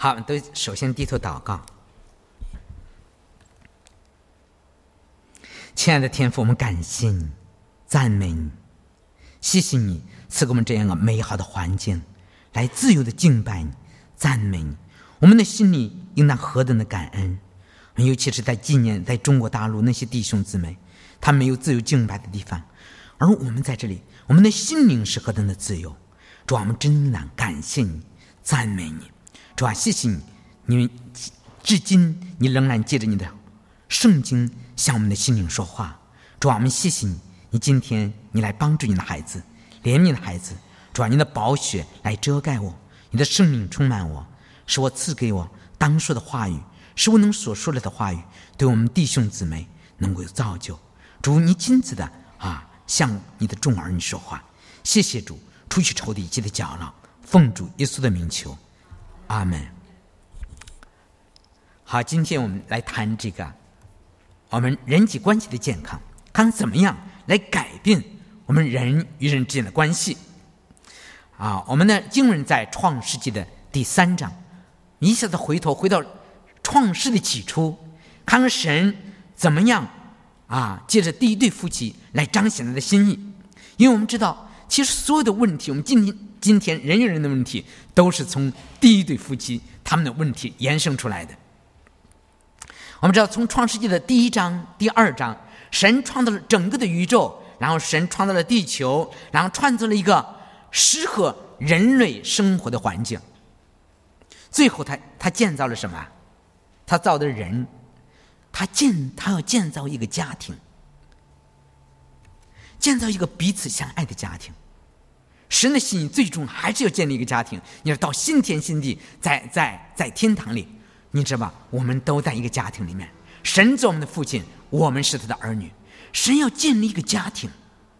好，都首先低头祷告。亲爱的天父，我们感谢你，赞美你，谢谢你赐给我们这样个美好的环境，来自由的敬拜你，赞美你。我们的心里应当何等的感恩，尤其是在纪念在中国大陆那些弟兄姊妹，他们没有自由敬拜的地方，而我们在这里，我们的心灵是何等的自由。主啊，我们真的感谢你，赞美你。主啊，谢谢你，你至今你仍然借着你的圣经向我们的心灵说话。主啊，我们谢谢你，你今天你来帮助你的孩子，怜悯的孩子。主啊，你的宝血来遮盖我，你的生命充满我，使我赐给我当说的话语，使我能所说了的话语对我们弟兄姊妹能够有造就。主，你亲自的向你的众儿女说话。谢谢主，除去仇敌一切的搅扰，奉主耶稣的名求，阿门。好，今天我们来谈这个我们人际关系的健康，看怎么样来改变我们人与人之间的关系。我们的经文在创世纪的第3章，一下子回到创世的起初，看看神怎么样借着第一对夫妻来彰显他的心意。因为我们知道，其实所有的问题，我们今天人与人的问题，都是从第一对夫妻他们的问题延伸出来的。我们知道，从创世纪的第1章、第2章，神创造了整个的宇宙，然后神创造了地球，然后创造了一个适合人类生活的环境。最后他建造了什么？他造的人，他要建造一个家庭，建造一个彼此相爱的家庭。神的心意最终还是要建立一个家庭。你要到新天新地，在天堂里，你知道吧？我们都在一个家庭里面。神做我们的父亲，我们是他的儿女。神要建立一个家庭，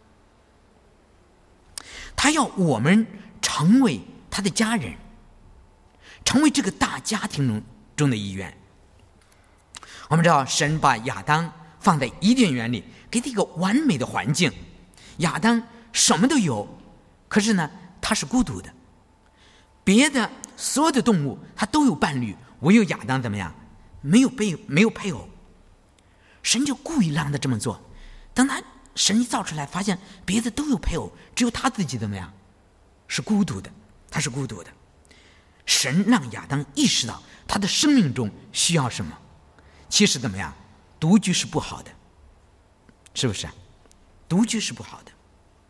他要我们成为他的家人，成为这个大家庭中的一员。我们知道，神把亚当放在伊甸园里，给他一个完美的环境。亚当什么都有，可是呢，他是孤独的。别的所有的动物他都有伴侣，唯有亚当怎么样？没有配偶。神就故意让他这么做。当神一造出来，发现别的都有配偶，只有他自己怎么样？是孤独的，他是孤独的。神让亚当意识到他的生命中需要什么。其实怎么样？独居是不好的，是不是？独居是不好的。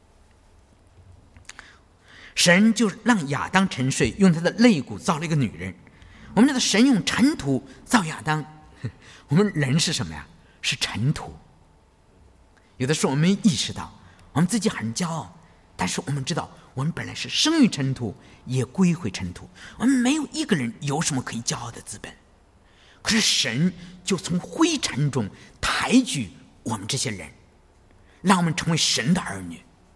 神就让亚当沉睡，用他的肋骨造了一个女人。我们知道神用尘土造亚当，我们人是什么呀？是尘土。有的时候我们没意识到，我们自己很骄傲，但是我们知道我们本来是生于尘土，也归回尘土。我们没有一个人有什么可以骄傲的资本，可是神就从灰尘中抬举我们这些人，让我们成为神的儿女。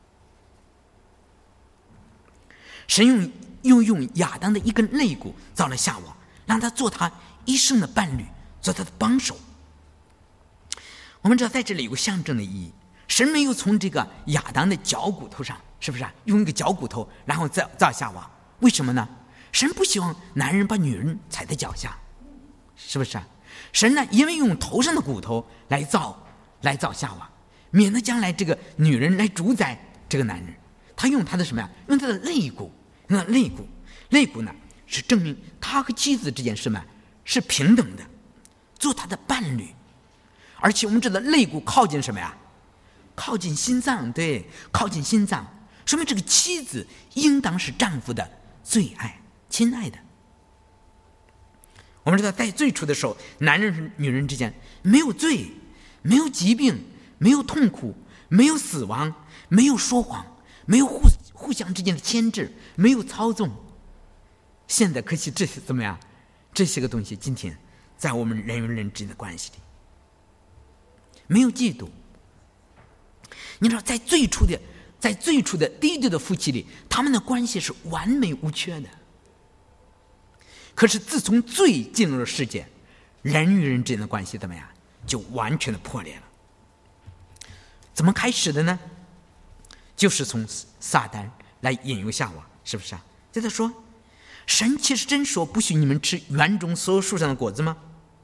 神用亚当的一根肋骨造了夏娃，让他做他一生的伴侣，做他的帮手。我们知道在这里有个象征的意义，神没有从这个亚当的脚骨头上，是不是用一个脚骨头然后造夏娃？为什么呢？神不希望男人把女人踩在脚下，是不是？神呢，因为用头上的骨头来造夏娃，免得将来这个女人来主宰这个男人。他用他的什么呀？用他的肋骨。那肋骨呢，是证明他和妻子之间什么是平等的，做他的伴侣。而且我们知道肋骨靠近什么呀？靠近心脏。对，靠近心脏，说明这个妻子应当是丈夫的最爱，亲爱的。我们知道在最初的时候，男人和女人之间没有罪，没有疾病，没有痛苦，没有死亡，没有说谎，没有互相之间的牵制，没有操纵。现在可惜这些怎么样？这些个东西今天在我们人与人之间的关系里没有嫉妒。你知道在最初的第一对的夫妻里，他们的关系是完美无缺的。可是自从罪进入了世界，人与人之间的关系怎么样？就完全的破裂了。怎么开始的呢？就是从撒旦来引诱夏娃，是不是？就在说神其实真说不许你们吃园中所有树上的果子吗？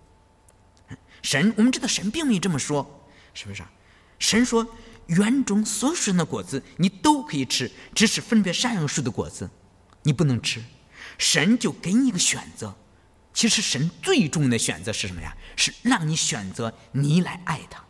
我们知道神并没有这么说，是不是？神说园中所有树上的果子你都可以吃，只是分别善恶树的果子你不能吃。神就给你一个选择，其实神最重要的选择是什么呀？是让你选择你来爱他。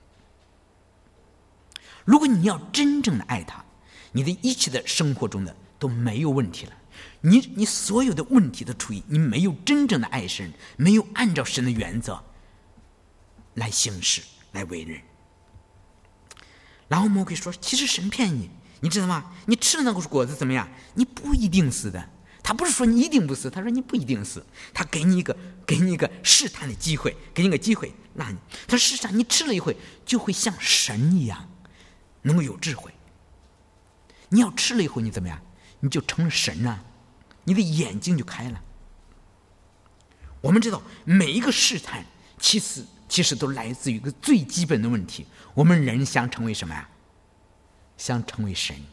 如果你要真正的爱他，你的一切的生活中的都没有问题了。你所有的问题都出于你没有真正的爱神，没有按照神的原则来行事来为人。然后魔鬼说其实神骗你，你知道吗？你吃了那个果子怎么样？你不一定死的。他不是说你一定不死，他说你不一定死，他给你一个试探的机会，给你个机会让你，他事实上你吃了一回就会像神一样能够有智慧。你要吃了以后你怎么样？你就成了神啊，你的眼睛就开了。我们知道每一个试探其实都来自于一个最基本的问题，我们人想成为什么呀？想成为神。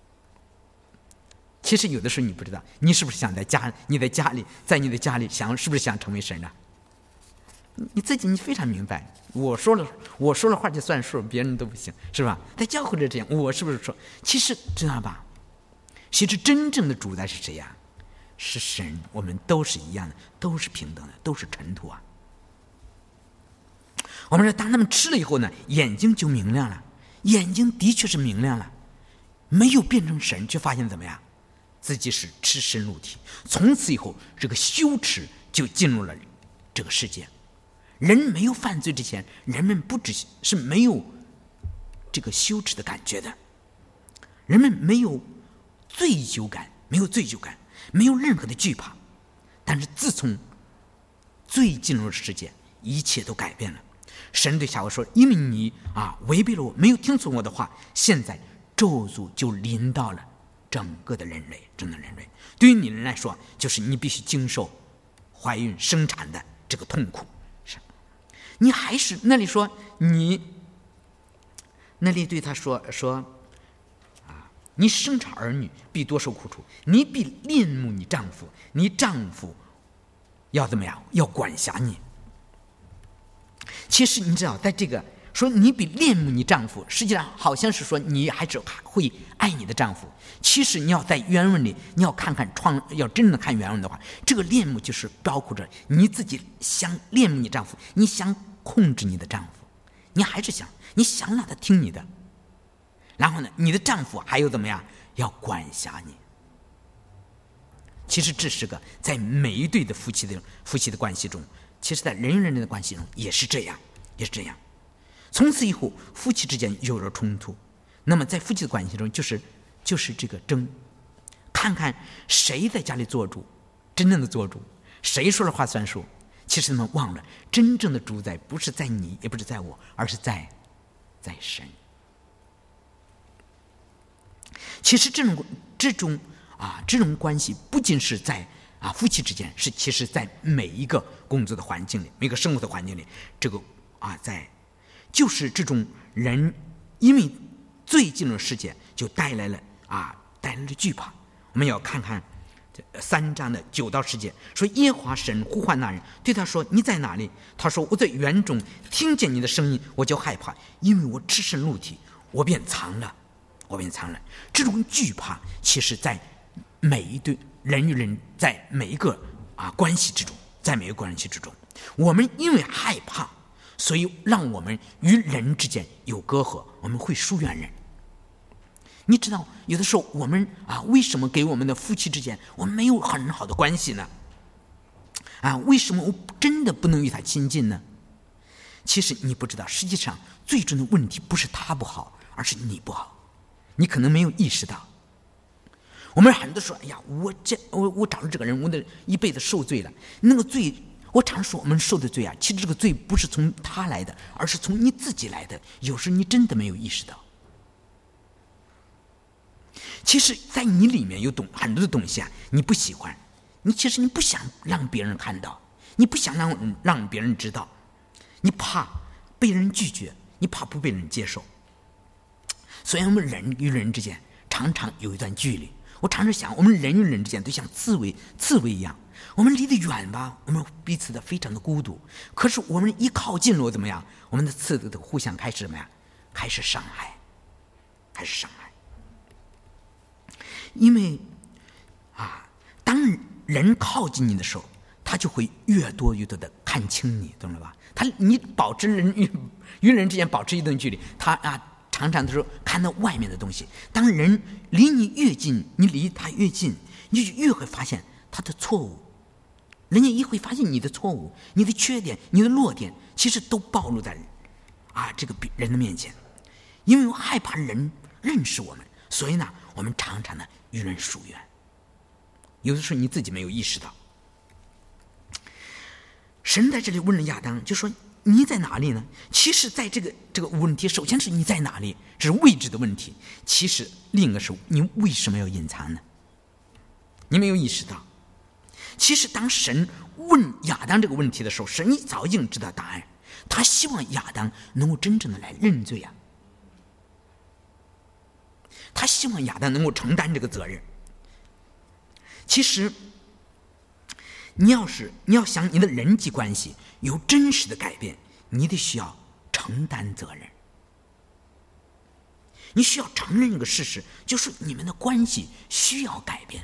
其实有的时候你不知道，你是不是想在你的家里是不是想成为神啊？你自己你非常明白，我说了话就算数，别人都不行，是吧？在教会里这样，我是不是说？其实知道吧？其实真正的主宰是谁呀？是神，我们都是一样的，都是平等的，都是尘土啊。我们说当他们吃了以后呢，眼睛就明亮了，眼睛的确是明亮了，没有变成神，却发现怎么样？自己是赤身露体。从此以后这个羞耻就进入了这个世界。人没有犯罪之前，人们不只是没有这个羞耻的感觉的，人们没有罪疚感，没有任何的惧怕。但是自从罪进入了世界，一切都改变了。神对夏娃说，因为你违背了我，没有听从我的话，现在咒诅就临到了整个人类。对于你人来说，就是你必须经受怀孕生产的这个痛苦。你还是那里说，你那里对他说你生产儿女必多受苦楚，你必恋慕你丈夫，你丈夫要怎么样？要管辖你。其实你知道，在这个说你比恋慕你丈夫，实际上好像是说你还是会爱你的丈夫。其实你要在原文里，你要要真正的看原文的话，这个恋慕就是包括着你自己想恋慕你丈夫，你想控制你的丈夫，你还是你想让他听你的。然后呢，你的丈夫还有怎么样？要管辖你。其实这是个在每一对的夫妻的关系中，其实在人与人的关系中也是这样。从此以后，夫妻之间有了冲突，那么在夫妻的关系中，就是这个争，看看谁在家里做主，真正的做主，谁说了话算数。其实他们忘了，真正的主宰不是在你，也不是在我，而是在神。其实这种关系不仅是在夫妻之间，其实在每一个工作的环境里，每个生活的环境里，这个就是这种人因为罪进入世界，就带来了惧怕。我们要看看3章的9到10节，说耶和华神呼唤那人，对他说，你在哪里？他说，我在园中，听见你的声音，我就害怕，因为我赤身露体，我便藏了。这种惧怕其实在每一对人与人，在每一个关系之中，我们因为害怕，所以让我们与人之间有隔阂，我们会疏远人。你知道有的时候我们为什么给我们的夫妻之间我们没有很好的关系呢？为什么我真的不能与他亲近呢？其实你不知道，实际上最终的问题不是他不好，而是你不好。你可能没有意识到。我们很多说，哎呀，我找了这个人，我的一辈子受罪了。那个罪，我常说我们受的罪其实这个罪不是从他来的，而是从你自己来的。有时你真的没有意识到。其实在你里面有很多的东西你不喜欢，其实你不想让别人看到，你不想让别人知道，你怕被人拒绝，你怕不被人接受。所以我们人与人之间常常有一段距离， 我常常想，我们人与人之间都像刺猬一样，我们离得远吧，我们彼此的非常的孤独，可是我们一靠近了，怎么样？我们的刺都互相开始什么呀？开始伤害。因为当人靠近你的时候，他就会越多的看清你，懂了吧？你保持人与人之间保持一段距离，他常常的时候看到外面的东西。当人离你越近，你离他越近，你就越会发现他的错误。人家一会发现你的错误、你的缺点、你的弱点，其实都暴露在这个人的面前。因为我害怕人认识我们，所以呢，我们常常的与人疏远。有的时候你自己没有意识到。神在这里问了亚当，就说你在哪里呢？其实在这个问题，首先是你在哪里，这是位置的问题。其实另一个是你为什么要隐藏呢？你没有意识到。其实当神问亚当这个问题的时候，神早已经知道答案，他希望亚当能够真正的来认罪啊，他希望亚当能够承担这个责任。其实你要想你的人际关系有真实的改变，你得需要承担责任。你需要承认一个事实，就是你们的关系需要改变。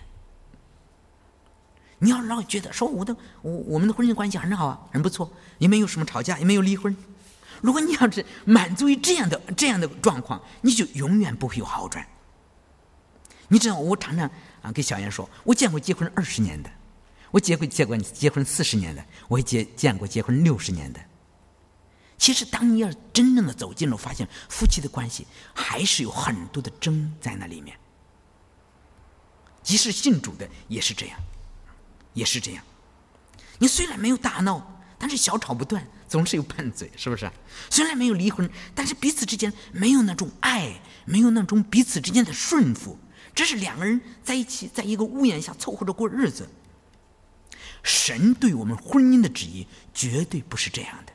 你要老觉得说我们的婚姻关系很好啊，很不错，也没有什么吵架，也没有离婚。如果你要是满足于这样的状况，你就永远不会有好转。你知道，我常常跟小燕说，我见过结婚20年的，我见过结婚40年的，我也见过结婚60年的。其实当你要真正的走进了，发现夫妻的关系还是有很多的争在那里面。即使信主的也是这样。你虽然没有大闹，但是小吵不断，总是有拌嘴，是不是？虽然没有离婚，但是彼此之间没有那种爱，没有那种彼此之间的顺服，这是两个人在一起，在一个屋檐下凑合着过日子。神对我们婚姻的旨意绝对不是这样的。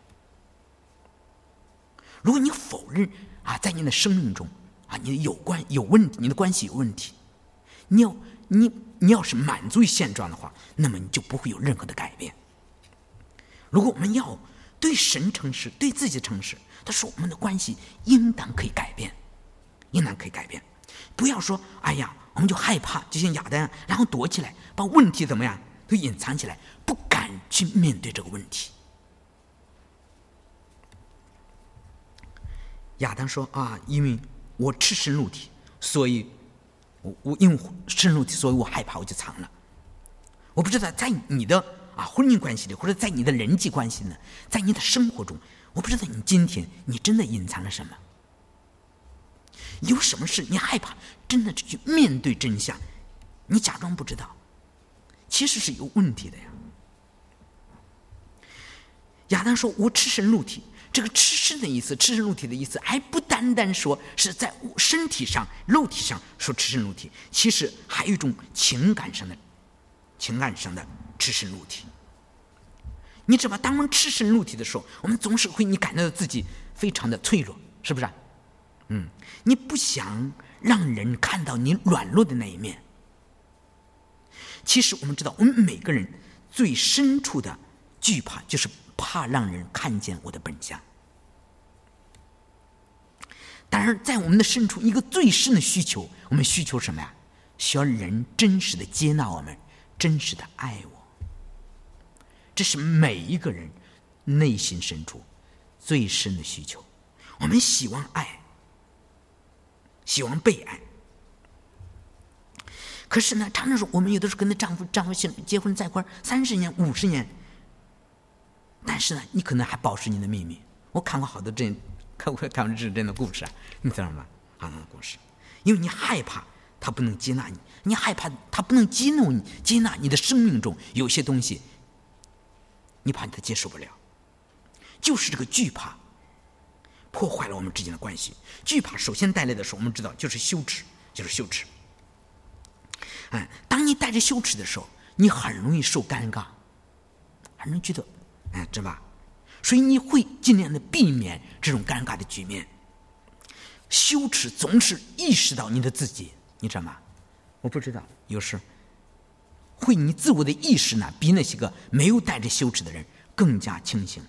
如果你否认在你的生命中你有问题，你的关系有问题，你要是满足于现状的话，那么你就不会有任何的改变。如果我们要对神诚实，对自己诚实，他说我们的关系应当可以改变，不要说我们就害怕，就像亚当，然后躲起来，把问题怎么样都隐藏起来，不敢去面对这个问题。亚当说因为我赤身露体，所以我因为赤身露体，所以我害怕，我就藏了。我不知道在你的婚姻关系里，或者在你的人际关系呢，在你的生活中，我不知道你今天你真的隐藏了什么。有什么事你害怕真的去面对真相，你假装不知道，其实是有问题的呀。亚当说我赤身露体，这个赤身的意思，赤身露体的意思还不单单说是在身体上肉体上说赤身露体，其实还有一种情感上的赤身露体。你知道当我们赤身露体的时候，我们总是会感到自己非常的脆弱，是不是你不想让人看到你软弱的那一面。其实我们知道，我们每个人最深处的惧怕就是怕让人看见我的本相。当然在我们的深处，一个最深的需求，我们需求什么呀？需要人真实的接纳我们，真实的爱我。这是每一个人内心深处最深的需求。我们希望爱，希望被爱。可是呢，常常说我们有的时候跟丈夫结婚在一块30年50年，但是呢你可能还保持你的秘密。我看过好多看过这样的故事你知道吗？好多故事，因为你害怕他不能接纳你，你害怕他不能接纳你的生命中有些东西，你怕他接受不了。就是这个惧怕破坏了我们之间的关系。惧怕首先带来的时候，我们知道就是羞耻。当你带着羞耻的时候，你很容易受尴尬，很容易觉得知道吧？所以你会尽量的避免这种尴尬的局面。羞耻总是意识到你的自己，你知道吗？ 我不知道，有时会你自我的意识呢，比那些个没有带着羞耻的人更加清醒。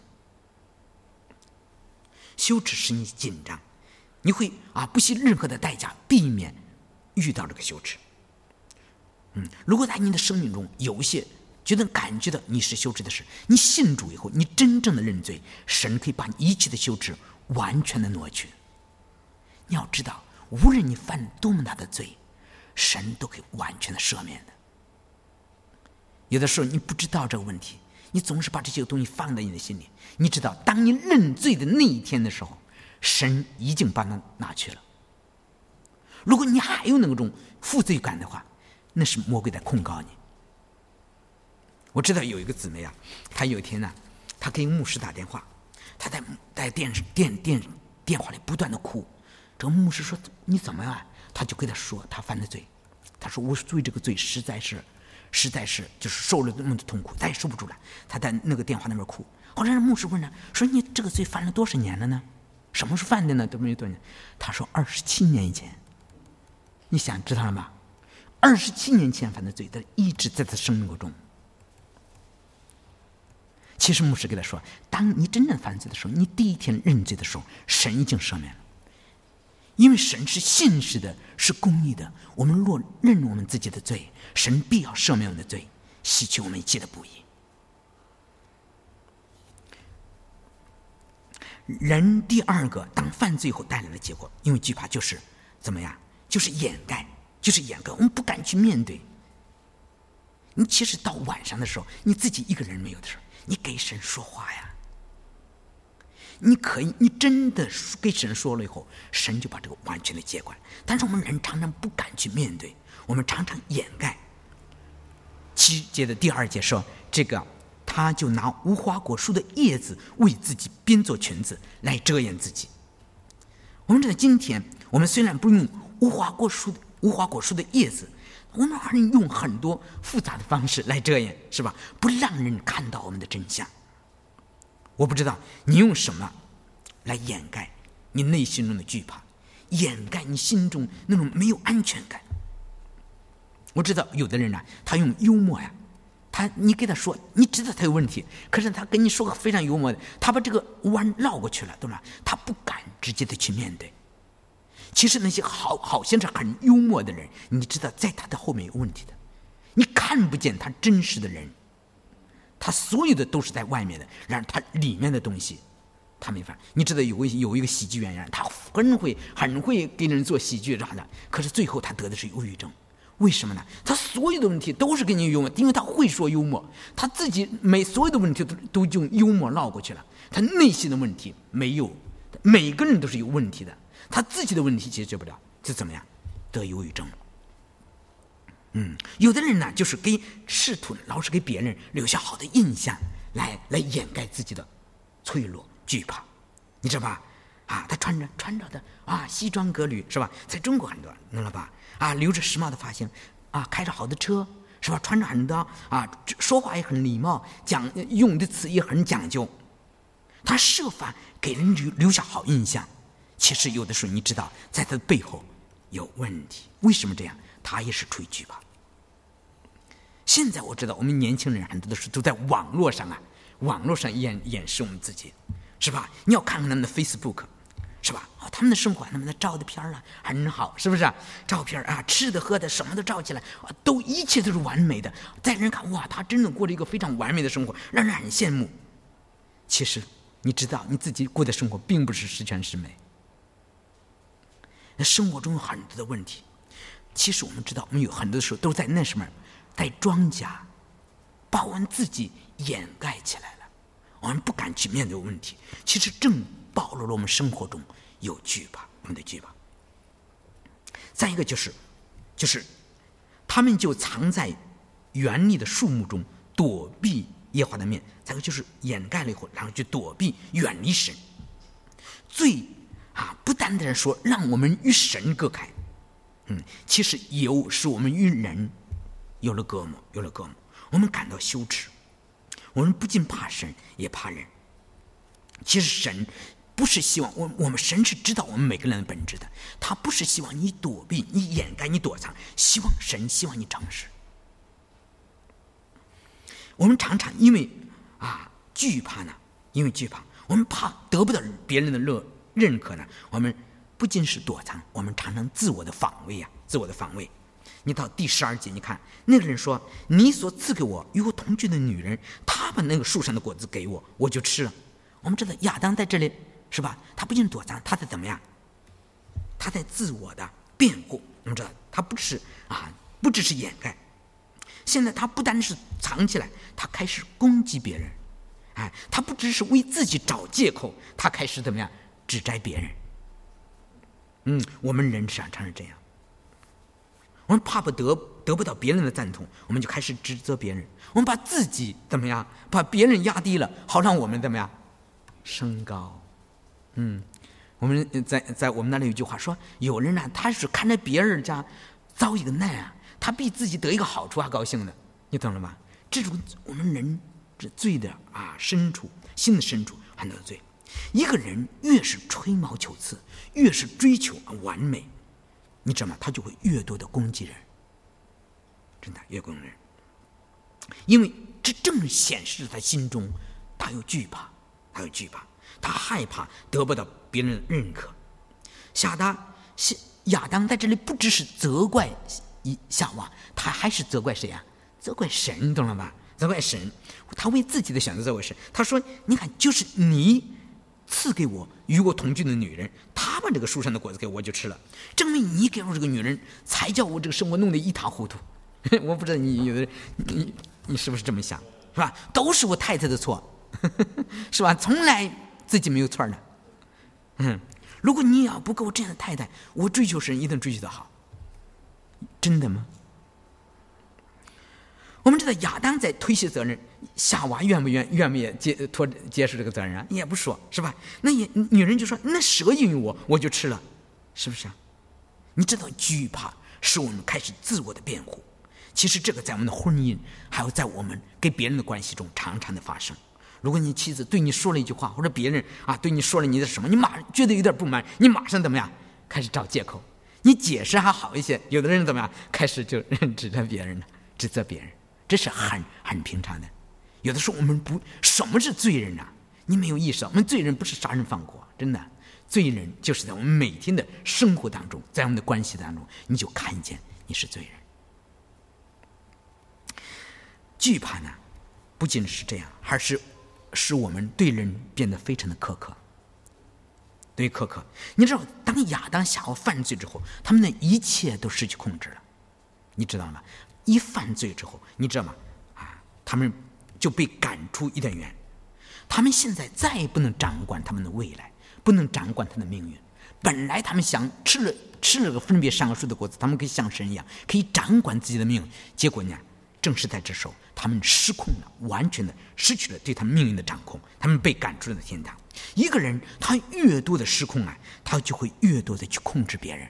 羞耻使你紧张，你会不惜任何的代价避免遇到这个羞耻。如果在你的生命中有一些感觉到你是羞耻的事，你信主以后，你真正的认罪，神可以把你一切的羞耻完全的挪去。你要知道，无论你犯多么大的罪，神都可以完全的赦免的。有的时候你不知道这个问题，你总是把这些东西放在你的心里。你知道，当你认罪的那一天的时候，神已经把它拿去了。如果你还有那种负罪感的话，那是魔鬼在控告你。我知道有一个姊妹她有一天呢，她给牧师打电话，她在电话里不断的哭。这个牧师说：“你怎么样？”她就跟他说她犯的罪。她说：“我对这个罪实在是就是受了那么多痛苦，再也说不出来。”她在那个电话那边哭。后来牧师问她说：“你这个罪犯了多少年了呢？什么时候犯的呢？都没多少年。”她说：“27年以前。”你想知道了吗？27年前犯的罪，她一直在她生命中。其实牧师给他说，当你真正犯罪的时候，你第一天认罪的时候，神已经赦免了。因为神是信实的，是公义的。我们若认我们自己的罪，神必要赦免我们的罪，洗去我们一切的不义。人第二个当犯罪后带来的结果，因为惧怕就是怎么样？就是掩盖，我们不敢去面对。你其实到晚上的时候，你自己一个人没有的时候，你给神说话呀。你真的给神说了以后，神就把这个完全的接管。但是我们人常常不敢去面对，我们常常掩盖。7节的第2节说，这个他就拿无花果树的叶子为自己编做裙子来遮掩自己。我们知道今天我们虽然不用无花果树的叶子，我们还能用很多复杂的方式来遮掩，是吧？不让人看到我们的真相。我不知道你用什么来掩盖你内心中的惧怕，掩盖你心中那种没有安全感。我知道有的人他用幽默你给他说，你知道他有问题，可是他跟你说个非常幽默的，他把这个弯绕过去了，对吧？他不敢直接的去面对。其实那些好像是很幽默的人，你知道在他的后面有问题的，你看不见他真实的人，他所有的都是在外面的，然而他里面的东西他没法。你知道有一个喜剧演员，他很会给人做喜剧啥的，可是最后他得的是忧郁症。为什么呢？他所有的问题都是跟你幽默，因为他会说幽默，他自己所有的问题都用幽默绕过去了，他内心的问题没有。每个人都是有问题的，他自己的问题解决不了，就怎么样？得忧郁症。有的人呢，就是试图老是给别人留下好的印象，来掩盖自己的脆弱、惧怕，你知道吧？他穿着的西装革履，是吧？在中国很多，懂了吧？留着时髦的发型，开着好的车，是吧？穿着很多说话也很礼貌，用的词也很讲究，他设法给人留下好印象。其实有的时候你知道，在他的背后有问题。为什么这样？他也是出于惧怕。现在我知道我们年轻人很多的时候都在网络上掩饰我们自己，是吧？你要看看他们的 Facebook， 是吧？他们的生活，他们的照的片很好，是不是？照片吃的喝的什么都照起来，一切都是完美的。在人看，哇，他真的过了一个非常完美的生活，让人很羡慕。其实你知道，你自己过的生活并不是十全十美。生活中有很多的问题，其实我们知道，我们有很多的时候都在那什么，在装假，把我们自己掩盖起来了，我们不敢去面对问题。其实正暴露了我们生活中有惧怕，我们的惧怕。再一个就是他们就藏在园里的树木中，躲避耶和华的面。再一个就是掩盖了以后，然后就躲避远离神。罪不单单说让我们与神隔开，其实使我们与人有了隔膜，我们感到羞耻，我们不仅怕神，也怕人。其实神不是希望我们神是知道我们每个人的本质的，他不是希望你躲避、你掩盖、你躲藏，希望你诚实。我们常常因为惧怕呢，我们怕得不到别人的认可呢，我们不仅是躲藏，我们常常自我的防卫。你到第12节，你看那个人说：“你所赐给我与我同居的女人，她把那个树上的果子给我，我就吃了。”我们知道亚当在这里是吧？他不仅躲藏，他在怎么样？他在自我的辩护。我们知道他不只是掩盖，现在他不单是藏起来，他开始攻击别人。他不只是为自己找借口，他开始怎么样？指摘别人。我们人常常是这样。我们怕得不到别人的赞同，我们就开始指责别人。我们把自己怎么样？把别人压低了，好让我们怎么样？升高。我们在我们那里有句话说，有人呢，他是看着别人家遭一个难他比自己得一个好处还高兴的，你懂了吗？这种我们人这罪的深处，心的深处很多的罪。一个人越是吹毛求疵，越是追求完美，你知道吗？他就会越多的攻击人，真的越攻击人，因为这正显示他心中他有惧怕，他害怕得不到别人的认可。亚当在这里不只是责怪夏娃，他还是责怪谁责怪神，你懂了吧？责怪神，他为自己的选择责怪神。他说：“你看，就是你赐给我与我同居的女人，她把这个树上的果子给我就吃了，证明你给我这个女人，才叫我这个生活弄得一塌糊涂。”我不知道你有的你是不是这么想，是吧？都是我太太的错，是吧？从来自己没有错的。如果你要不给我这样的太太，我追求神一定追求得好。真的吗？我们知道亚当在推卸责任，夏娃愿不愿意接受这个责任也不说，是吧？那女人就说：“那蛇引诱我就吃了，是不是你知道惧怕使我们开始自我的辩护。其实这个在我们的婚姻，还有在我们跟别人的关系中常常的发生。如果你妻子对你说了一句话，或者别人对你说了你的什么，你马上觉得有点不满，你马上怎么样？开始找借口。你解释还好一些，有的人怎么样？开始就指责别人了，指责别人，这是很平常的。有的时候我们什么是罪人你没有意识到，我们罪人不是杀人放火，真的，罪人就是在我们每天的生活当中，在我们的关系当中，你就看见你是罪人。惧怕呢，不仅是这样，还是使我们对人变得非常的苛刻。你知道，当亚当夏娃犯罪之后，他们的一切都失去控制了，你知道吗？一犯罪之后，你知道吗？他们就被赶出伊甸园，他们现在再也不能掌管他们的未来，不能掌管他的命运。本来他们想吃了个分别善恶树的果子，他们可以像神一样，可以掌管自己的命运。结果呢，正是在这时候，他们失控了，完全的失去了对他们命运的掌控，他们被赶出了天堂。一个人他越多的失控他就会越多的去控制别人。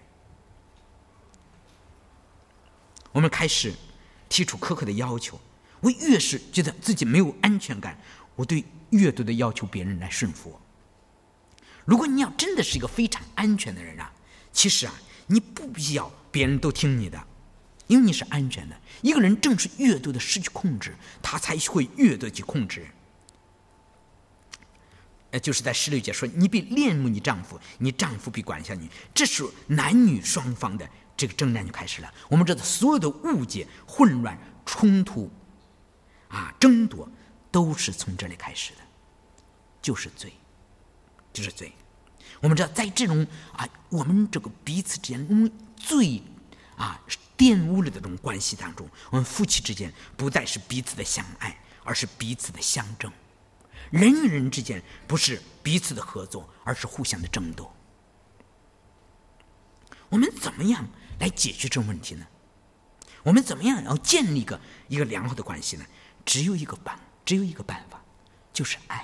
我们开始提出苛刻的要求，我越是觉得自己没有安全感，我对越多的要求别人来顺服我。如果你要真的是一个非常安全的人其实你不必要别人都听你的，因为你是安全的。一个人正是越多的失去控制，他才会越多的去控制人。就是在16节说，你必恋慕你丈夫，你丈夫必管辖你。这是男女双方的这个征战就开始了。我们知道所有的误解、混乱、冲突争夺都是从这里开始的，就是罪。我们知道在这种我们这个彼此之间最玷污了的这种关系当中，我们夫妻之间不再是彼此的相爱，而是彼此的相争。人与人之间不是彼此的合作，而是互相的争斗。我们怎么样来解决这种问题呢？我们怎么样要建立一个良好的关系呢？只有一个办法，就是爱。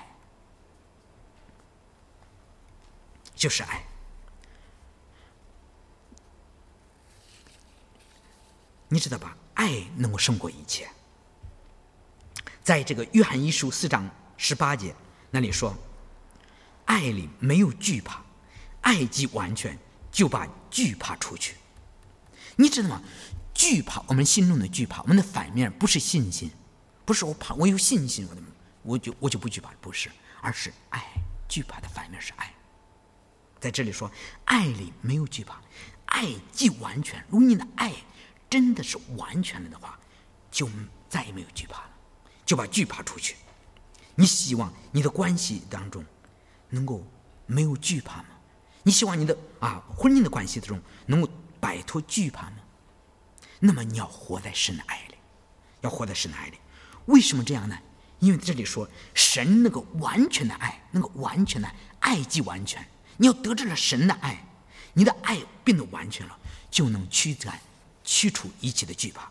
你知道吧？爱能够胜过一切。在这个约翰一书4章18节那里说， 爱里没有惧怕，爱既完全，就把惧怕除去。你知道吗？惧怕，我们心中的惧怕，我们的反面不是信心，不是我怕，我有信心，我就不惧怕，不是，而是爱。惧怕的反面是爱。在这里说，爱里没有惧怕，爱既完全，如果你的爱真的是完全了的话，就再也没有惧怕了，就把惧怕出去。你希望你的关系当中能够没有惧怕吗？你希望你的婚姻的关系中能够摆脱惧怕吗？那么你要活在神的爱里，要活在神的爱里。为什么这样呢？因为这里说神那个完全的爱，那个完全的爱既完全，你要得着了神的爱，你的爱变得完全了，就能驱除一切的惧怕。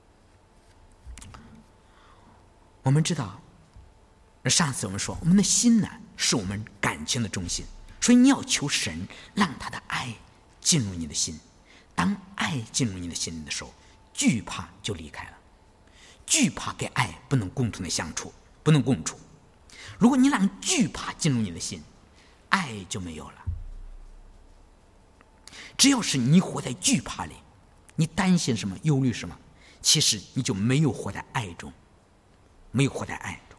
我们知道，上次我们说，我们的心呢是我们感情的中心，所以你要求神让他的爱进入你的心。当爱进入你的心里的时候，惧怕就离开了。惧怕跟爱不能共同的相处，不能共处。如果你让惧怕进入你的心，爱就没有了。只要是你活在惧怕里，你担心什么，忧虑什么，其实你就没有活在爱中，没有活在爱中。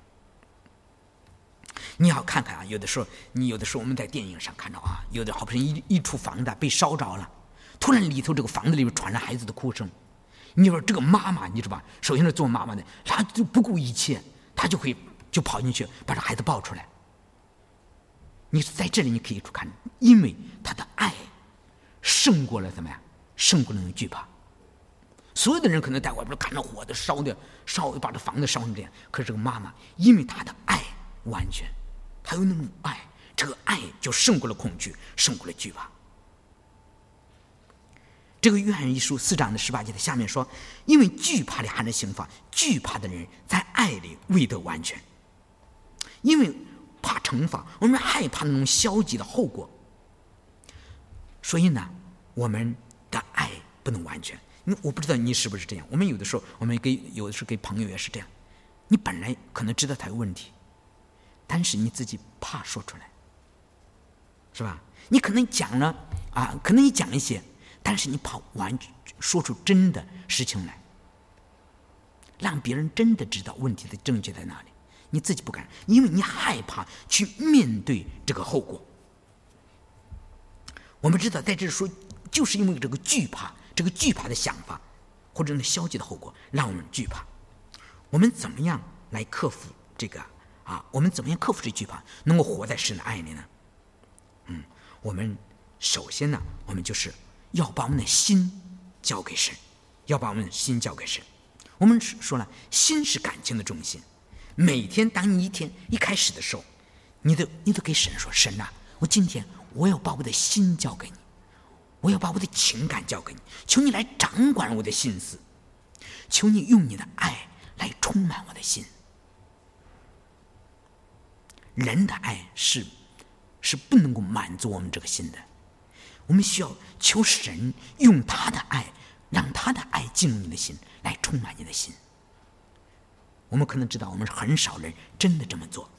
你要看看有的时候我们在电影上看到有的好不容易一处房子被烧着了，突然里头这个房子里面传来孩子的哭声。你说这个妈妈，你知道吧？首先是做妈妈的，她就不顾一切，她就跑进去把这孩子抱出来。你在这里你可以看，因为她的爱胜过了怎么样？胜过了那种惧怕。所有的人可能在外边看着火的烧把这房子烧成这样，可是这个妈妈因为她的爱完全，她有那种爱，这个爱就胜过了恐惧，胜过了惧怕。这个约翰一书4章的18节的下面说，因为惧怕里含着刑罚，惧怕的人在爱里未得完全。因为怕惩罚，我们害怕那种消极的后果，所以呢，我们的爱不能完全。我不知道你是不是这样，我们有的时候给朋友也是这样，你本来可能知道他有问题，但是你自己怕说出来，是吧？你可能讲了可能你讲一些，但是你怕说出真的事情来，让别人真的知道问题的症结在哪里，你自己不敢，因为你害怕去面对这个后果。我们知道在这说，就是因为这个惧怕的想法或者那消极的后果让我们惧怕。我们怎么样来克服这个我们怎么样克服这惧怕，能够活在神的爱里呢？我们首先呢，我们就是要把我们的心交给神，要把我们的心交给神。我们说了，心是感情的中心。每天当你一开始的时候，你都给神说，神啊，我今天我要把我的心交给你，我要把我的情感交给你，求你来掌管我的心思，求你用你的爱来充满我的心。人的爱是不能够满足我们这个心的，我们需要求神用他的爱，让他的爱进入你的心，来充满你的心。我们可能知道，我们很少人真的这么做。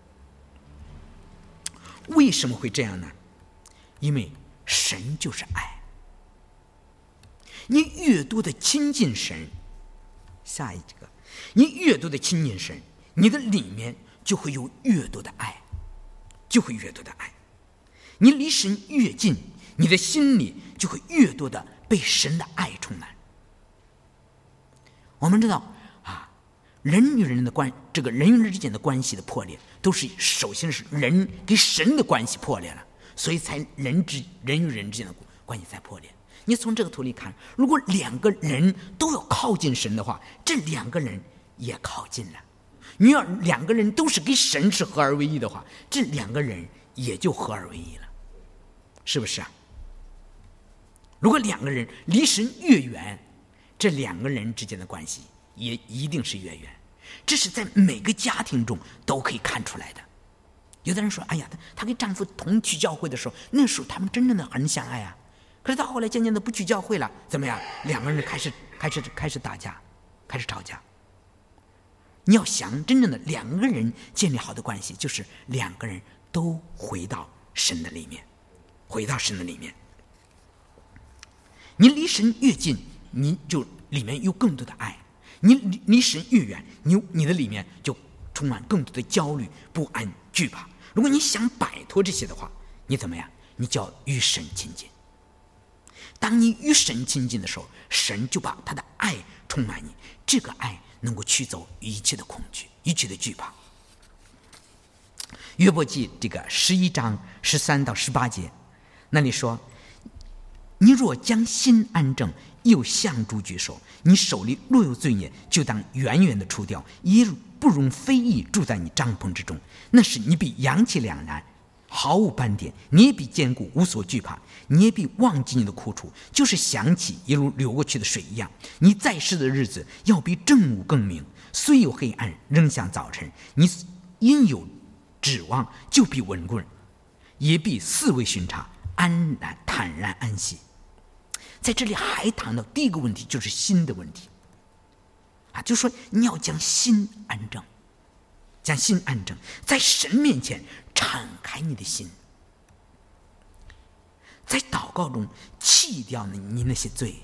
为什么会这样呢？因为神就是爱。你越多的亲近神，下一个，你越多的亲近神，你的里面就会有越多的爱，就会越多的爱。你离神越近，你的心里就会越多的被神的爱充满。我们知道人与人之间的关系的破裂，都是首先是人跟神的关系破裂了，所以才人与人之间的关系才破裂。你从这个图里看，如果两个人都要靠近神的话，这两个人也靠近了。你要两个人都是跟神是合而为一的话，这两个人也就合而为一了，是不是啊？如果两个人离神越远，这两个人之间的关系也一定是越远。这是在每个家庭中都可以看出来的。有的人说，哎呀，她跟丈夫同去教会的时候，那时候他们真正的很相爱啊。可是到后来渐渐的不去教会了，怎么样？两个人开始打架，开始吵架。你要想真正的两个人建立好的关系，就是两个人都回到神的里面，回到神的里面。你离神越近，你就里面有更多的爱；你离神越远，你的里面就充满更多的焦虑、不安、惧怕。如果你想摆脱这些的话，你怎么样？你就要与神亲近。当你与神亲近的时候，神就把他的爱充满你，这个爱能够驱走一切的恐惧，一切的惧怕。约伯记这个11章13到18节，那里说：你若将心安正，又向主举手，你手里若有罪孽，就当远远的除掉，也不容非议住在你帐篷之中。那时你必扬起两然，毫无斑点；你也必坚固，无所惧怕；你也必忘记你的苦楚，就是想起也如流过去的水一样。你在世的日子要比正午更明，虽有黑暗，仍像早晨。你因有指望，就必稳固，也必四围巡查，安然坦然安息。在这里还谈到第一个问题，就是心的问题就说你要将心安正，将心安正，在神面前敞开你的心，在祷告中弃掉你那些罪，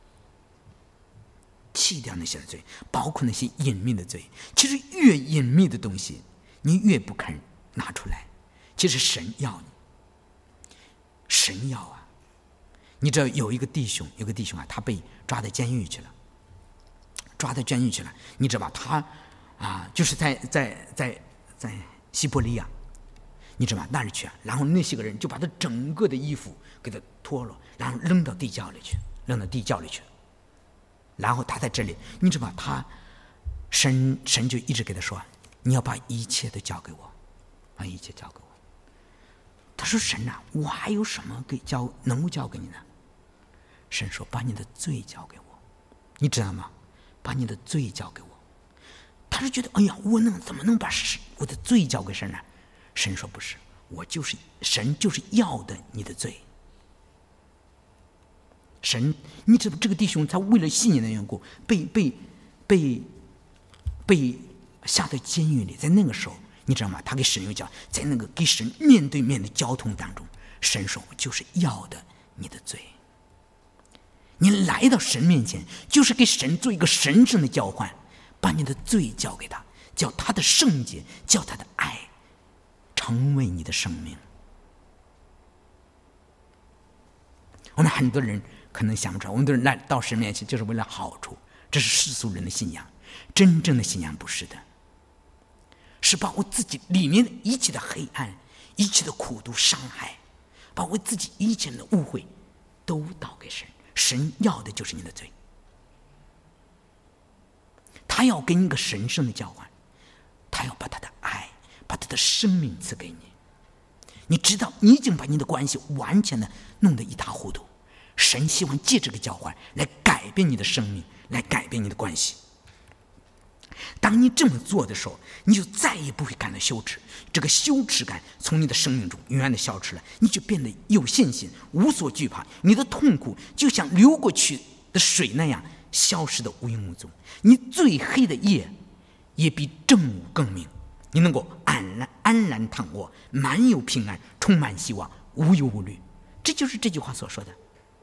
弃掉那些罪，包括那些隐秘的罪。其实越隐秘的东西，你越不肯拿出来。其实神要你，神要啊！你知道有一个弟兄他被抓到监狱去了，你知道吧？他就是在西伯利亚，你知道吧？那里去然后那些个人就把他整个的衣服给他脱了，然后扔到地窖里去，然后他在这里，你知道吧？神就一直给他说：你要把一切都交给我，把一切交给我。他说：神啊，我还有什么能够交给你呢？神说：把你的罪交给我。你知道吗？把你的罪交给我。他是觉得，哎呀，我怎么能把我的罪交给神呢？神说：不是，神就是要的你的罪。神，你知道这个弟兄他为了信仰的缘故被下到监狱里，在那个时候，你知道吗？他给神又讲，在那个给神面对面的交通当中，神说：我就是要的你的罪。你来到神面前，就是给神做一个神圣的交换，把你的罪交给他，叫他的圣洁，叫他的爱成为你的生命。我们很多人可能想不出来，我们都是来到神面前就是为了好处，这是世俗人的信仰。真正的信仰不是的，是把我自己里面的一切的黑暗、一切的苦毒伤害，把我自己一切的误会都倒给神。神要的就是你的罪，他要给你一个神圣的交换，他要把他的爱、把他的生命赐给你。你知道，你已经把你的关系完全的弄得一塌糊涂，神希望借这个交换来改变你的生命，来改变你的关系。当你这么做的时候，你就再也不会感到羞耻，这个羞耻感从你的生命中永远的消失了，你就变得有信心，无所惧怕。你的痛苦就像流过去的水那样消失的无影无踪，你最黑的夜也比正午更明，你能够安然躺卧，满有平安，充满希望，无忧无虑。这就是这句话所说的。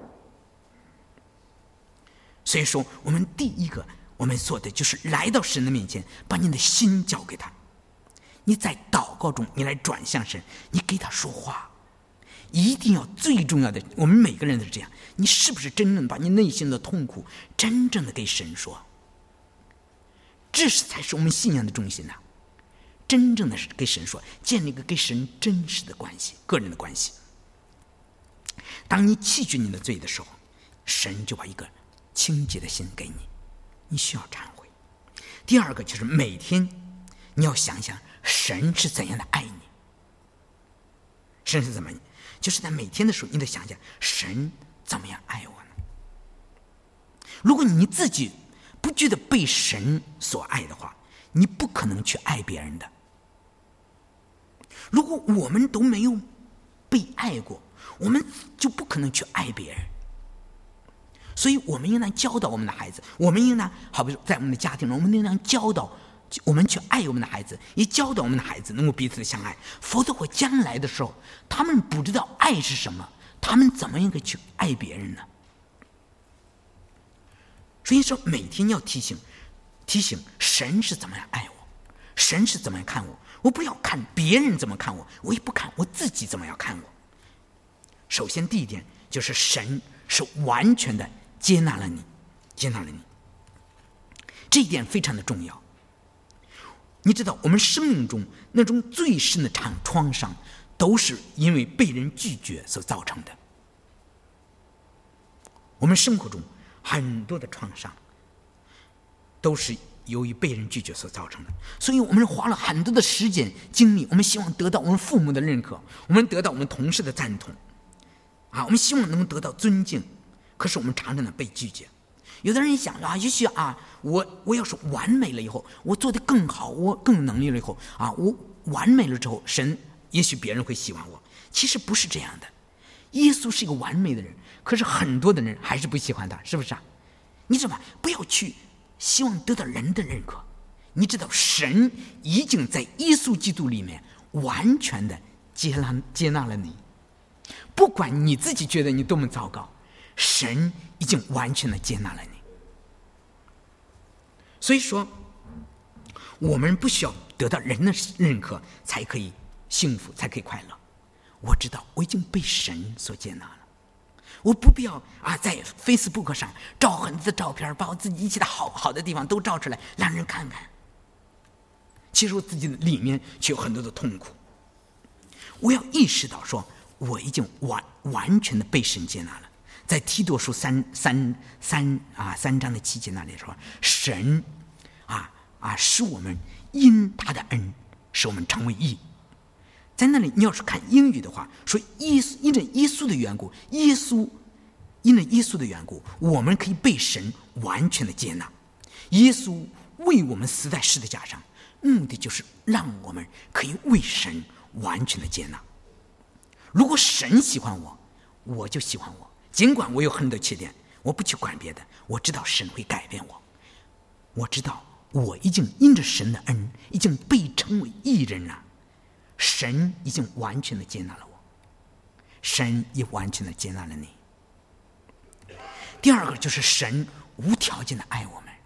所以说，我们第一个我们做的就是来到神的面前，把你的心交给他。你在祷告中，你来转向神，你给他说话。一定要最重要的，我们每个人都是这样，你是不是真正把你内心的痛苦真正的给神说？这才是我们信仰的中心呐。真正的是给神说，建立一个跟神真实的关系，个人的关系。当你弃绝你的罪的时候，神就把一个清洁的心给你，你需要忏悔。第二个就是每天你要想想神是怎样的爱你，神是怎么，就是在每天的时候你得想想神怎么样爱我呢？如果你自己不觉得被神所爱的话，你不可能去爱别人的。如果我们都没有被爱过，我们就不可能去爱别人。所以我们应当教导我们的孩子，我们应当好比说在我们的家庭中，我们应当教导我们去爱我们的孩子，也教导我们的孩子能够彼此相爱，否则将来的时候，他们不知道爱是什么，他们怎么样去爱别人呢？所以说，每天要提醒神是怎么样爱我，神是怎么样看我，我不要看别人怎么看我，我也不看我自己怎么样看我。首先第一点就是神是完全的接纳了你，这一点非常的重要。你知道我们生命中那种最深的创伤都是因为被人拒绝所造成的。我们生活中很多的创伤都是由于被人拒绝所造成的，所以我们花了很多的时间精力，我们希望得到我们父母的认可，我们得到我们同事的赞同我们希望能够得到尊敬，可是我们常常的被拒绝。有的人想也许我要是完美了以后，我做得更好，我更有能力了以后我完美了之后，神也许别人会喜欢我。其实不是这样的，耶稣是一个完美的人，可是很多的人还是不喜欢他，是不是你知道吗？不要去希望得到人的认可，你知道神已经在耶稣基督里面完全的接纳了你，不管你自己觉得你多么糟糕，神已经完全的接纳了你。所以说我们不需要得到人的认可才可以幸福，才可以快乐。我知道我已经被神所接纳了，我不必要在 Facebook 上照很多的照片，把我自己一切的好的地方都照出来让人看看，其实我自己的里面却有很多的痛苦。我要意识到说我已经完全的被神接纳了。在提多书3章的7节那里说，神使我们因他的恩使我们成为义。在那里你要是看英语的话，说因着耶稣的缘故，我们可以被神完全的接纳。耶稣为我们死在十字架上，目的就是让我们可以为神完全的接纳。如果神喜欢我，我就喜欢我，尽管我有很多缺点，我不去管别的，我知道神会改变我，我知道我已经因着神的恩已经被称为义人了，神已经完全的接纳了我，神也完全的接纳了你。第二个就是神无条件的爱我们，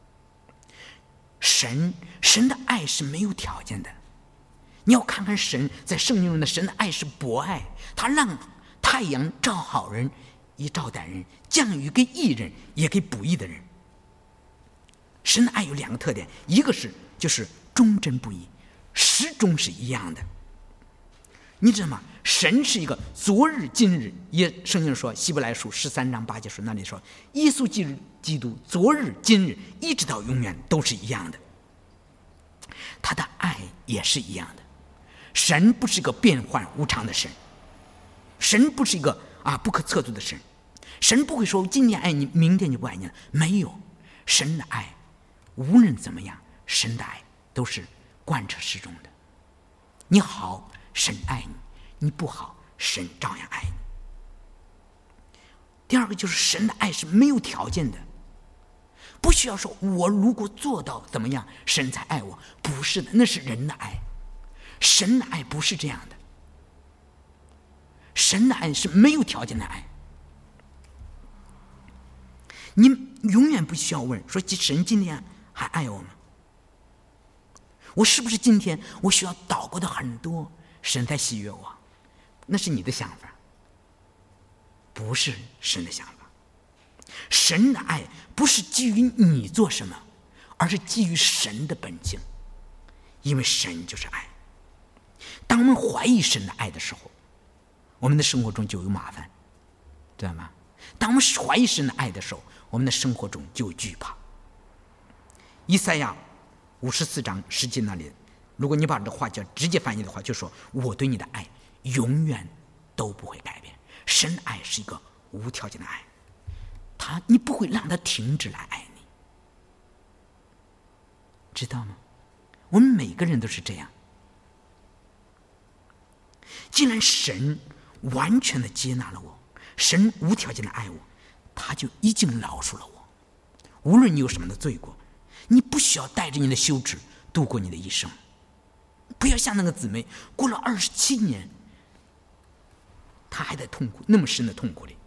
神的爱是没有条件的。你要看看神在圣经中的神的爱是博爱，他让太阳照好人也照歹人，降雨给义人也给不义的人。神的爱有两个特点，一个就是忠贞不移，始终是一样的。你知道吗？神是一个昨日今日，圣经说希伯来书13章8节说，那里说耶稣基督昨日今日一直到永远都是一样的，他的爱也是一样的。神不是一个变幻无常的神，神不是一个不可测度的神，神不会说今天爱你明天就不爱你了，没有。神的爱无论怎么样，神的爱都是贯彻始终的。你好，神爱你；你不好，神照样爱你。第二个就是神的爱是没有条件的，不需要说我如果做到怎么样神才爱我，不是的，那是人的爱。神的爱不是这样的，神的爱是没有条件的爱。你永远不需要问说神今天还爱我吗？我是不是今天我需要祷告的很多神才喜悦我？那是你的想法，不是神的想法。神的爱不是基于你做什么，而是基于神的本性，因为神就是爱。当我们怀疑神的爱的时候，我们的生活中就有麻烦，知道吗？当我们怀疑神的爱的时候，我们的生活中就有惧怕。以赛亚54章10节那里，如果你把这话叫直接翻译的话，就说我对你的爱永远都不会改变。神的爱是一个无条件的爱，你不会让他停止来爱你，知道吗？我们每个人都是这样。既然神完全的接纳了我，神无条件的爱我，他就已经饶恕了我。无论你有什么的罪过， 你不需要带着你的羞耻度过你的一生。不要像那个姊妹，过了27年，她还在痛苦，那么深的痛苦里。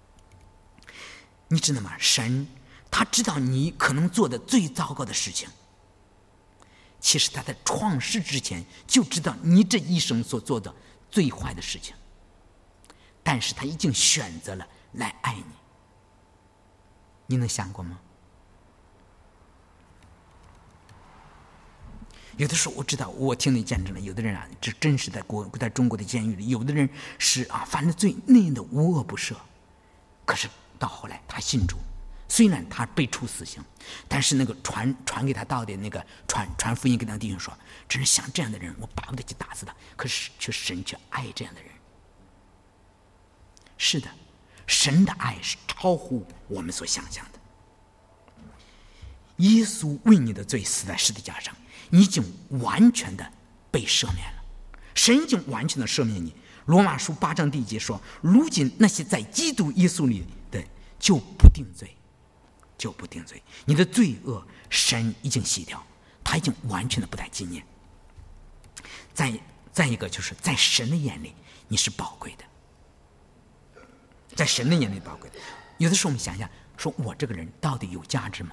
你知道吗？神他知道你可能做的最糟糕的事情，其实他在创世之前就知道你这一生所做的最坏的事情，但是他已经选择了来爱你。你能想过吗？有的时候我知道，我听你见证了，有的人啊，这真是在中国的监狱里，有的人是犯了罪，那样的无恶不赦，可是到后来他信主，虽然他被处死刑，但是那个传给他道的那个传福音给他弟兄说，真是像这样的人，我巴不得去打死他，可是神却爱这样的人。是的，神的爱是超乎我们所想象的。耶稣为你的罪死在十字架上，你已经完全的被赦免了，神已经完全的赦免你。罗马书8章第1节说，如今那些在基督耶稣里的就不定罪，就不定罪，你的罪恶神已经洗掉，他已经完全的不再纪念。再一个就是在神的眼里你是宝贵的，在神的眼里宝贵的。有的时候我们想想，说我这个人到底有价值吗？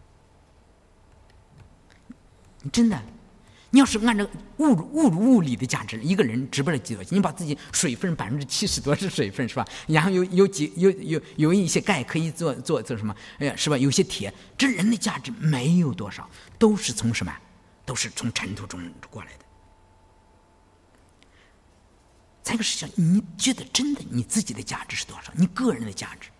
真的，你要是按照物理的价值，一个人值不了几多钱？你把自己水分70%多是水分是吧？然后有一些钙可以做什么？是吧？有些铁，这人的价值没有多少，都是从什么？都是从尘土中过来的。再一个事情，你觉得真的你自己的价值是多少？你个人的价值？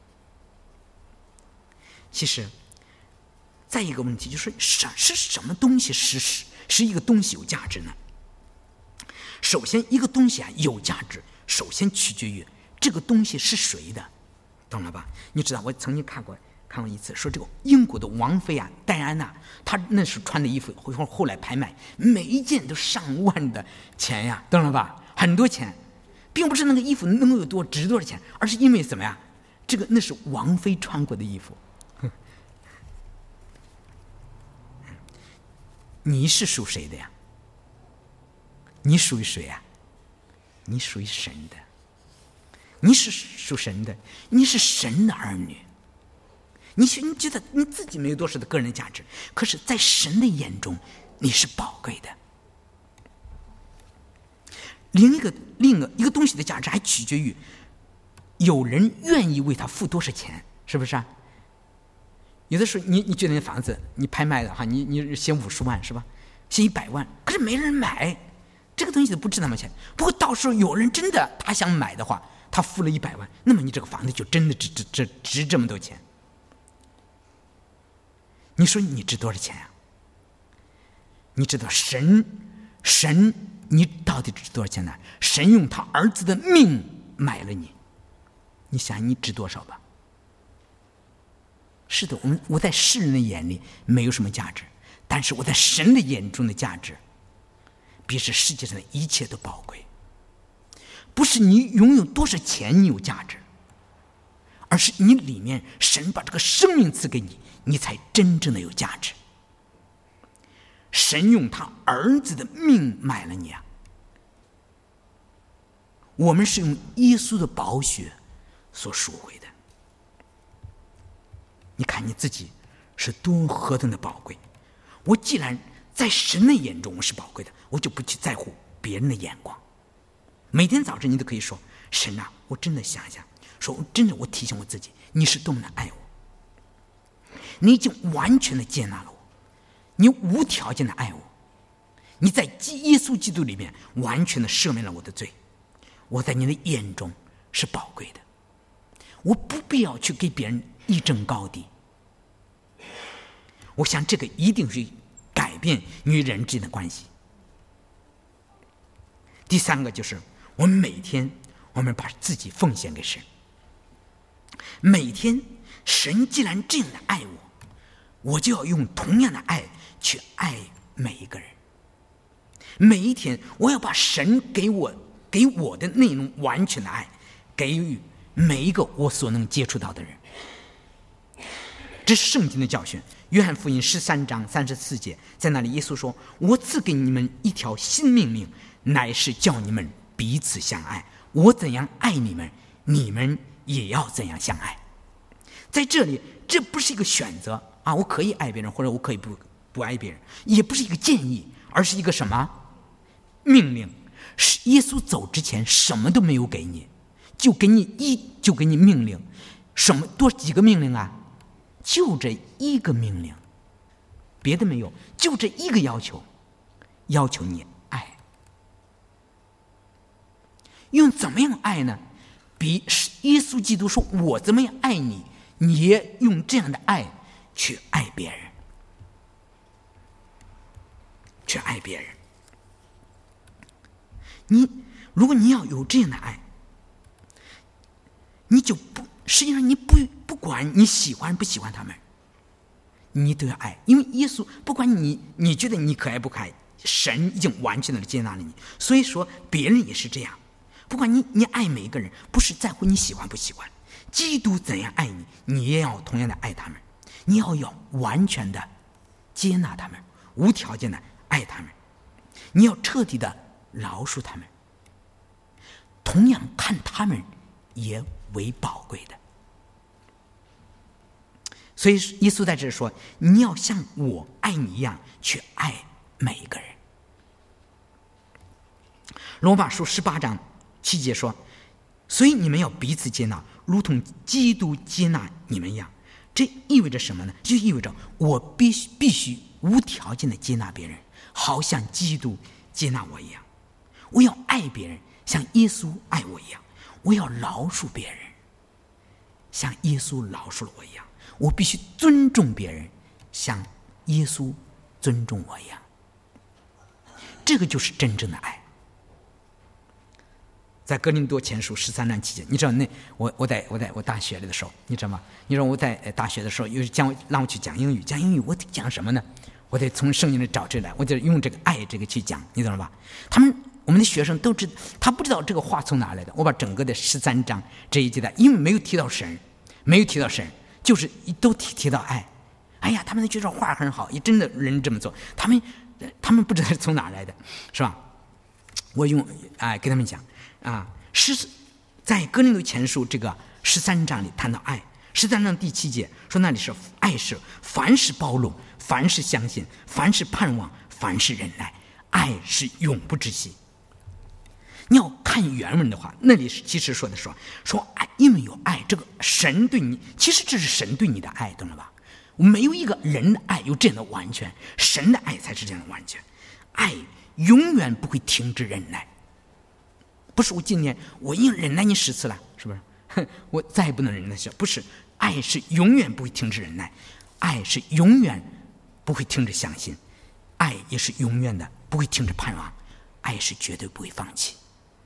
其实。再一个问题就是是什么东西使一个东西有价值呢？首先，一个东西有价值，首先取决于这个东西是谁的，懂了吧？你知道，我曾经看过一次，说这个英国的王妃戴安娜，她那时穿的衣服后来拍卖，每一件都上万的钱呀，懂了吧？很多钱，并不是那个衣服能够有值多少钱，而是因为怎么样？那是王妃穿过的衣服。你是属谁的呀？你属于谁呀？你属于神的，你是属神的，你是神的儿女。你觉得你自己没有多少的个人的价值，可是在神的眼中你是宝贵的。另一个东西的价值还取决于有人愿意为他付多少钱，是不是啊？有的时候你觉得那房子你拍卖的话，你写50万是吧？写100万，可是没人买，这个东西都不值那么钱。不过到时候有人真的他想买的话，他付了100万，那么你这个房子就真的值这么多钱。你说你值多少钱呀？你知道神你到底值多少钱呢？神用他儿子的命买了你，你想你值多少吧？是的，我在世人的眼里没有什么价值，但是我在神的眼中的价值比这世界上的一切都宝贵。不是你拥有多少钱你有价值，而是你里面神把这个生命赐给你，你才真正的有价值。神用他儿子的命买了你啊！我们是用耶稣的宝血所赎回的。你看你自己是多何等的宝贵！我既然在神的眼中我是宝贵的，我就不去在乎别人的眼光。每天早晨你都可以说：神啊，我真的想想，说真的，我提醒我自己，你是多么的爱我，你已经完全的接纳了我，你无条件的爱我，你在耶稣基督里面完全的赦免了我的罪，我在你的眼中是宝贵的，我不必要去给别人一争高低。我想这个一定是改变与人之间的关系。第三个就是我们每天把自己奉献给神。每天神既然这样的爱我，我就要用同样的爱去爱每一个人。每一天我要把神给我的那种完全的爱给予每一个我所能接触到的人。 这是圣经的教训。约翰福音13章34节，在那里耶稣说：“我赐给你们一条新命令，乃是叫你们彼此相爱。我怎样爱你们，你们也要怎样相爱。”在这里，这不是一个选择啊，我可以爱别人，或者我可以不爱别人，也不是一个建议，而是一个什么命令？是耶稣走之前什么都没有给你，就给你命令。什么多几个命令啊？就这一个命令，别的没有，就这一个要求你爱。用怎么样爱呢？比耶稣基督说我怎么样爱你，你也用这样的爱去爱别人，去爱别人。如果你要有这样的爱，你就实际上你不管你喜欢不喜欢他们，你都要爱。因为耶稣不管你觉得你可爱不可爱，神已经完全的接纳了你。所以说别人也是这样，不管你爱每一个人，不是在乎你喜欢不喜欢，基督怎样爱你，你也要同样的爱他们。你要完全的接纳他们，无条件的爱他们，你要彻底的饶恕他们，同样看他们也为宝贵的。所以耶稣在这里说，你要像我爱你一样去爱每一个人。罗马书18章7节说，所以你们要彼此接纳，如同基督接纳你们一样。这意味着什么呢？就意味着我必须无条件的接纳别人，好像基督接纳我一样。我要爱别人，像耶稣爱我一样。我要饶恕别人，像耶稣饶恕了我一样。我必须尊重别人，像耶稣尊重我一样。这个就是真正的爱。在哥林多前书13章7节，你知道我在我大学里的时候，你知道吗？你知道我在大学的时候，又让我去讲英语，我得讲什么呢？我得从圣经里找这来，我得用这个爱这个去讲，你懂了吧？我们的学生都知道，他不知道这个话从哪来的。我把整个的13章这一节的，因为没有提到神，就是都提到爱。哎呀，他们觉得话很好，也真的人这么做，他们不知道是从哪来的，是吧？我用给他们讲在哥林多前书这个13章里谈到爱。13章第7节说，那里是爱是凡事包容，凡事相信，凡事盼望，凡事忍耐，爱是永不止息。你要看原文的话，那里其实说的说爱，因为有爱，这个神对你，其实这是神对你的爱，懂了吧？没有一个人的爱有这样的完全，神的爱才是这样的完全。爱永远不会停止忍耐，不是我今年我已经忍耐你10次了，是不是？我再也不能忍耐下，不是。爱是永远不会停止忍耐，爱是永远不会停止相信，爱也是永远的不会停止盼望，爱是绝对不会放弃。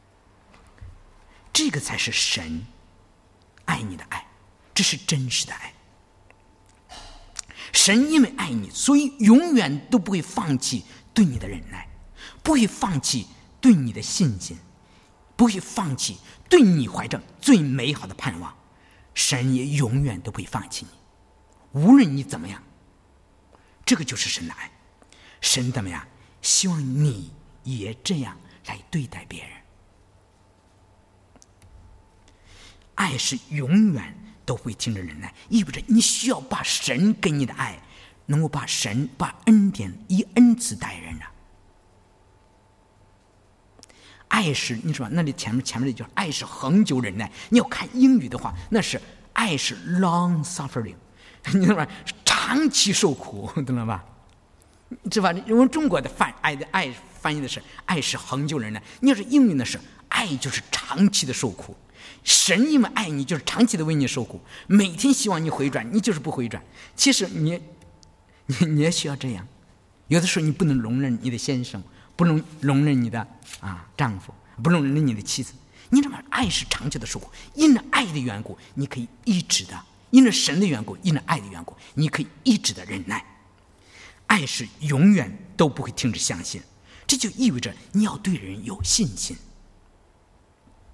这个才是神爱你的爱，这是真实的爱。神因为爱你，所以永远都不会放弃对你的忍耐，不会放弃对你的信心，不会放弃对你怀着最美好的盼望。神也永远都不会放弃你，无论你怎么样。这个就是神的爱。神怎么样？希望你也这样来对待别人。爱是永远都会停止忍耐，意味着你需要把神给你的爱，能够把恩典以恩慈待人啊。爱是，你说那里前面那句爱是恒久忍耐，你要看英语的话，那是爱是 long suffering， 你知道吧？长期受苦，懂了吧？知道吧？我们中国的爱翻译的是爱是恒久忍耐，你要是英语的是爱就是长期的受苦。神因为爱你，就是长期的为你受苦，每天希望你回转，你就是不回转。其实你也需要这样，有的时候你不能容忍你的先生，不能容忍你的丈夫，不能容忍你的妻子。你知道吗？爱是长久的受苦，因着爱的缘故，你可以一直的；因着神的缘故，因着爱的缘故，你可以一直的忍耐。爱是永远都不会停止相信，这就意味着你要对人有信心，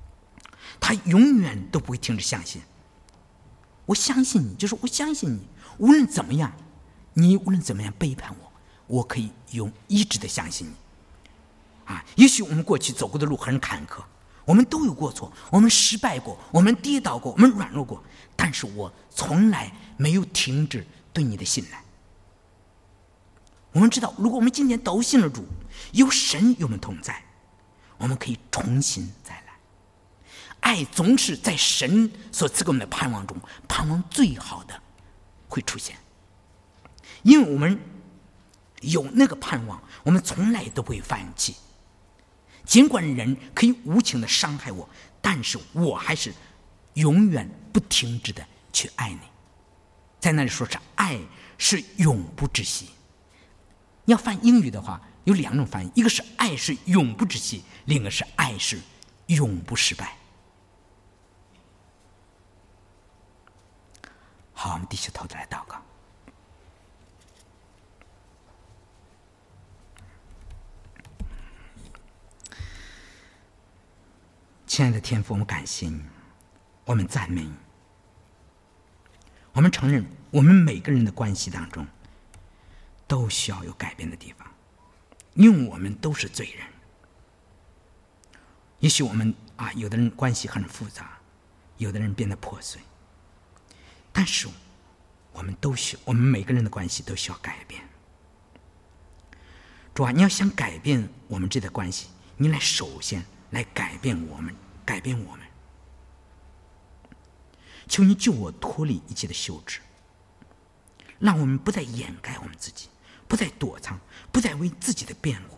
他永远都不会停止相信。我相信你，就是我相信你， 无论怎么样，你无论怎么样背叛我，我可以用一直的相信你。也许我们过去走过的路很坎坷，我们都有过错，我们失败过，我们跌倒过，我们软弱过，但是我从来没有停止对你的信赖。我们知道，如果我们今天都信了主，有神与我们同在，我们可以重新再来。爱总是在神所赐给我们的盼望中，盼望最好的会出现。因为我们有那个盼望，我们从来都不会放弃。尽管人可以无情的伤害我，但是我还是永远不停止的去爱你。在那里说是爱是永不止息。要翻英语的话，有两种翻译，一个是爱是永不止息，另一个是爱是永不失败。好，我们低下头来祷告。亲爱的天父，我们感谢你，我们赞美你，我们承认我们每个人的关系当中都需要有改变的地方，因为我们都是罪人。也许我们有的人关系很复杂，有的人变得破碎，但是我们每个人的关系都需要改变。主啊，你要想改变我们这个关系，你来首先来改变我们。求你救我脱离一切的羞耻，让我们不再掩盖我们自己，不再躲藏，不再为自己的辩护。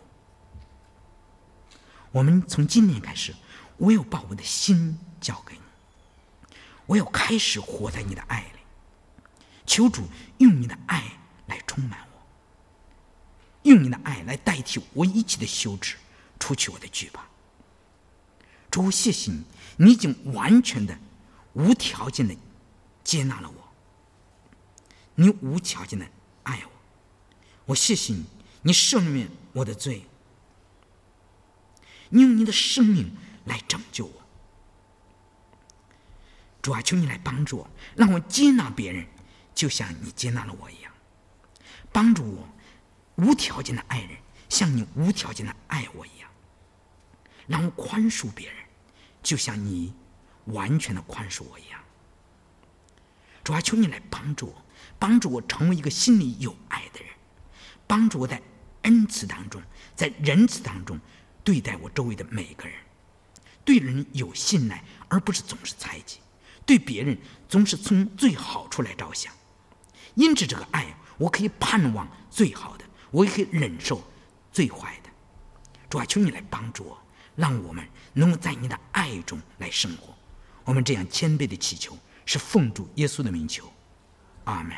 我们从今天开始，我要把我的心交给你，我要开始活在你的爱里。求主用你的爱来充满我，用你的爱来代替我一切的羞耻，除去我的惧怕。主，谢谢你，你已经完全的无条件的接纳了我，你无条件的爱我。我谢谢你，你赦免我的罪，你用你的生命来拯救我。主啊，求你来帮助我，让我接纳别人就像你接纳了我一样，帮助我无条件的爱人，像你无条件的爱我一样，让我宽恕别人就像你完全的宽恕我一样。主啊，求你来帮助我成为一个心里有爱的人，帮助我在恩慈当中，在仁慈当中对待我周围的每一个人，对人有信赖，而不是总是猜忌，对别人总是从最好处来着想。因着这个爱，我可以盼望最好的，我也可以忍受最坏的。主啊，求你来帮助我，让我们能够在你的爱中来生活。我们这样谦卑的祈求，是奉主耶稣的名求，阿们。